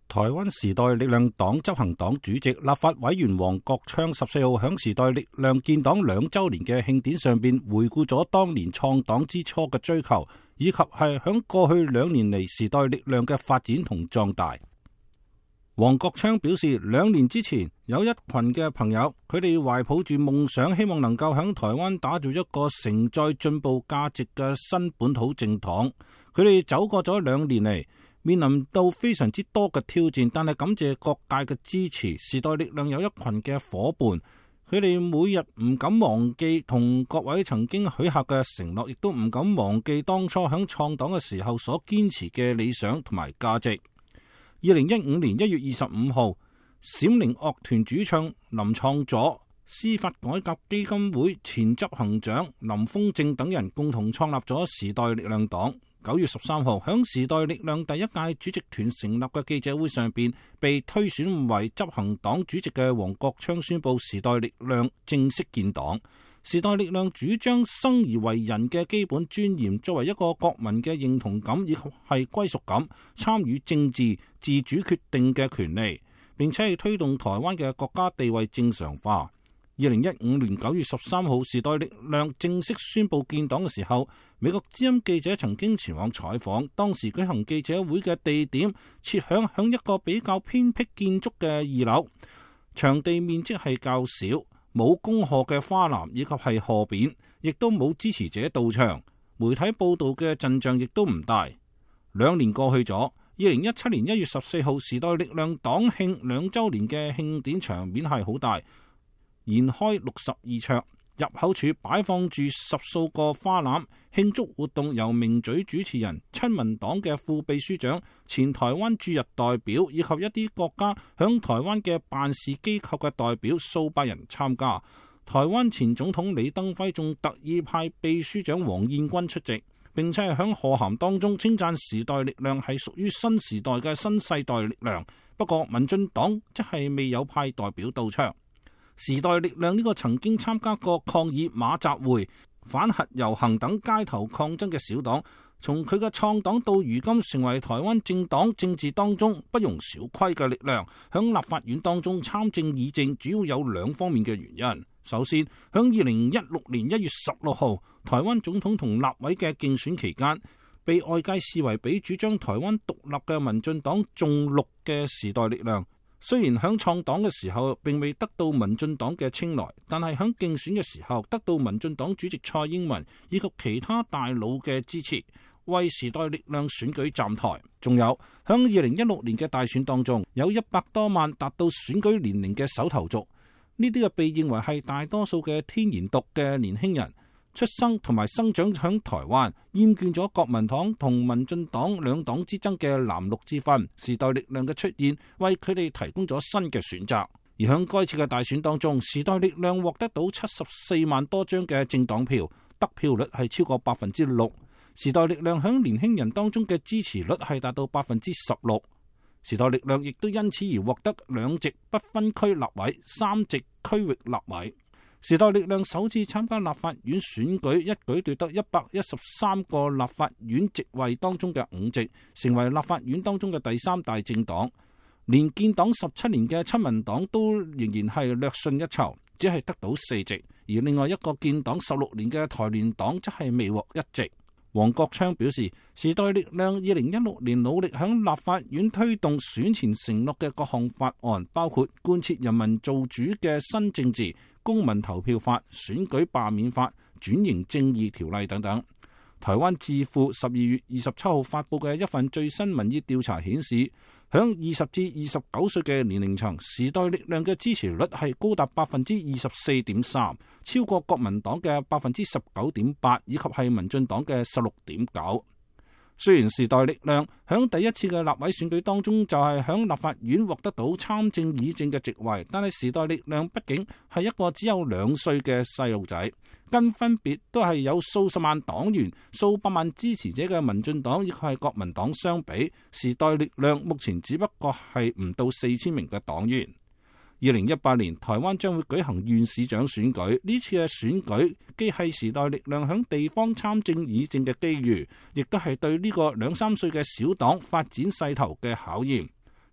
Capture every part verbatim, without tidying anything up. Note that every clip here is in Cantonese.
台灣時代力量黨執行黨主席、立法委員黃國昌十四號響時代力量建黨兩週年嘅慶典上邊，回顧咗當年創黨之初嘅追求，以及係響過去兩年嚟時代力量嘅發展同壯大。黃國昌表示，兩年之前有一群嘅朋友，佢哋懷抱住夢想，希望能夠響台灣打造一個承載進步價值嘅新本土政黨。佢哋走過咗兩年嚟，面臨到非常之多嘅挑戰，但係感謝各界嘅支持，時代力量有一群嘅夥伴，佢哋每日唔敢忘記同各位曾經許下嘅承諾，亦都唔敢忘記當初響創黨嘅時候所堅持嘅理想同埋價值。二零一五年一月二十五號，閃靈樂團主唱林創佐、司法改革基金會前執行長林峰正等人共同創立咗時代力量黨。九月十三號，響時代力量第一屆主席團成立嘅記者會上邊，被推選為執行黨主席嘅黃國昌宣布時代力量正式建黨。時代力量主張生而為人嘅基本尊嚴，作為一個國民嘅認同感以及係歸屬感，參與政治自主決定嘅權利，並且係推動台灣嘅國家地位正常化。二零一五年九月十三號，時代力量正式宣布建黨嘅時候，美國之音記者曾經前往採訪，當時舉行記者會嘅地點設響響一個比較偏僻建築嘅二樓，場地面積係較少，冇恭賀嘅花籃以及係賀匾，亦都冇支持者到場，媒體報道嘅陣仗亦都唔大。兩年過去咗，二零一七年一月十四號，時代力量黨慶兩週年嘅慶典場面係好大，延開六十二桌，入口處擺放住十數個花籃，慶祝活動由名嘴主持人、親民黨嘅副秘書長、前台灣駐日代表以及一啲國家響台灣嘅辦事機構嘅代表數百人參加。台灣前總統李登輝仲特意派秘書長黃燕軍出席，並且係響賀函當中稱讚時代力量係屬於新時代嘅新世代力量。不過民進黨即係未有派代表到場。時代力量呢個曾經參加過抗議馬習會、反核遊行等街頭抗爭嘅小黨，從佢嘅創黨到如今成為台灣政黨政治當中不容小覷嘅力量。響立法院當中參政議政主要有兩方面嘅原因。首先，響二零一六年一月十六號台灣總統同立委嘅競選期間，被外界視為比主張台灣獨立嘅民進黨仲綠嘅時代力量，雖然響創黨嘅時候並未得到民進黨嘅青睞，但係響競選嘅時候得到民進黨主席蔡英文以及其他大佬嘅支持，為時代力量選舉站台。仲有響二零一六年嘅大選當中，有一百多萬達到選舉年齡嘅首投族，呢啲嘅被認為係大多數嘅天然獨嘅年輕人，出生同埋生長響台灣，厭倦咗國民黨同民進黨兩黨之爭嘅藍綠之分，時代力量嘅出現為佢哋提供咗新嘅選擇。而響該次嘅大選當中，時代力量獲得到七十四萬多張嘅政黨票，得票率係超過百分之六。時代力量響年輕人當中嘅支持率係達到百分之十六。時代力量亦都因此而獲得兩席不分區立委、三席區域立委。時代力量首次參加立法院選舉，一舉奪得一百一十三個立法院席位當中嘅五席，成為立法院當中嘅第三大政黨。連建黨十七年嘅親民黨都仍然係略遜一籌，只係得到四席，而另外一個建黨十六年嘅台聯黨則係未獲一席。黃國昌表示，時代力量二零一六年努力響立法院推動選前承諾嘅各項法案，包括貫徹人民做主嘅新政治、公民投票法、選舉罷免法、轉型正義條例等等。台灣智庫十二月二十七號發布嘅一份最新民意調查顯示，響二十至二十九歲嘅年齡層，時代力量嘅支持率係高達百分之二十四點三，超過國民黨嘅百分之十九點八，以及係民進黨嘅十六點九。雖然時代力量響第一次嘅立委選舉當中就係響立法院獲得到參政議政嘅席位，但係時代力量畢竟係一個只有兩歲嘅細路仔，跟分別都係有數十萬黨員、數百萬支持者嘅民進黨以及係國民黨相比，時代力量目前只不過係唔到四千名嘅黨員。二零一八年台灣將會舉行縣市長選舉，呢次嘅選舉既係時代力量響地方參政議政嘅機遇，亦都係對呢個兩三歲嘅小黨發展勢頭嘅考驗。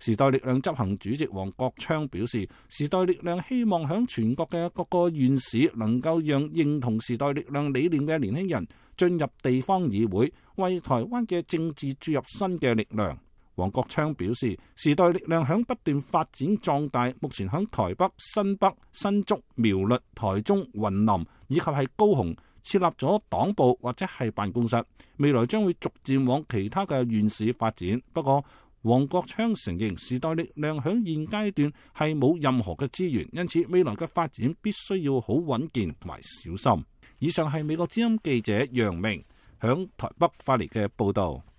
時代力量執行主席黃國昌表示，時代力量希望響全國嘅各個縣市能夠讓認同時代力量理念嘅年輕人進入地方議會，為台灣嘅政治注入新嘅力量。黃國昌表示，時代力量響不斷發展壯大，目前響台北、新北、新竹、苗栗、台中、雲林以及係高雄設立咗黨部或者係辦公室，未來將會逐漸往其他嘅縣市發展。不過黃國昌承認時代力量響現階段係冇任何嘅資源，因此未來嘅發展必須要好穩健同埋小心。以上係美國之音記者楊明響台北發嚟嘅報道。